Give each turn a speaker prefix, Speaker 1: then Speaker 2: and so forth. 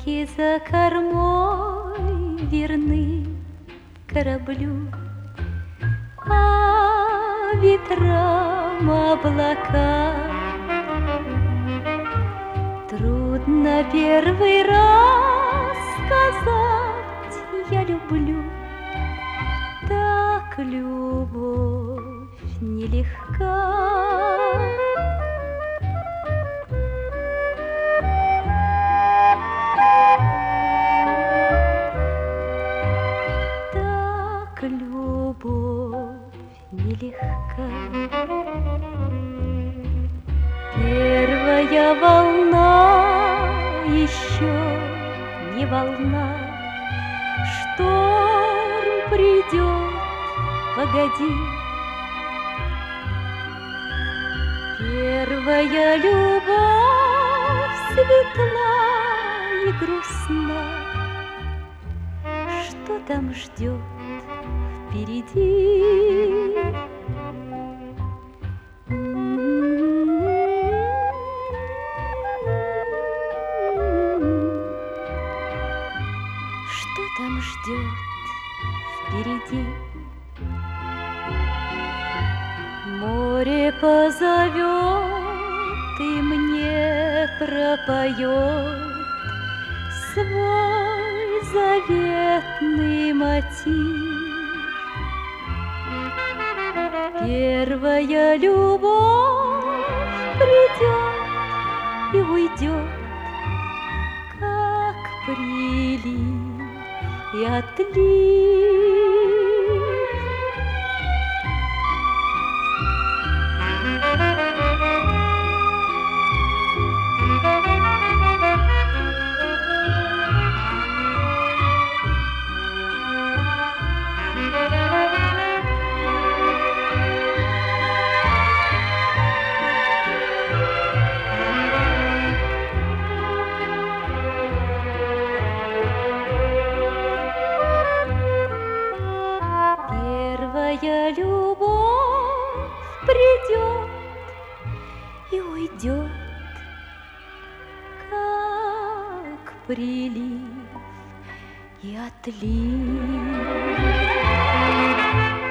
Speaker 1: Реки за кормой верны кораблю, а ветрам облака. Трудно первый раз сказать «я люблю», так любовь нелегка. Так любовь нелегка. Первая волна еще не волна, шторм придет, погоди. Первая любовь светла и грустна, что там ждет впереди? Что там ждет впереди? Море позовет и мне пропоет свой заветный мотив. Первая любовь придет и уйдет, как прилив и отлив. Первая любовь придет и уйдет, как прилив и отлив.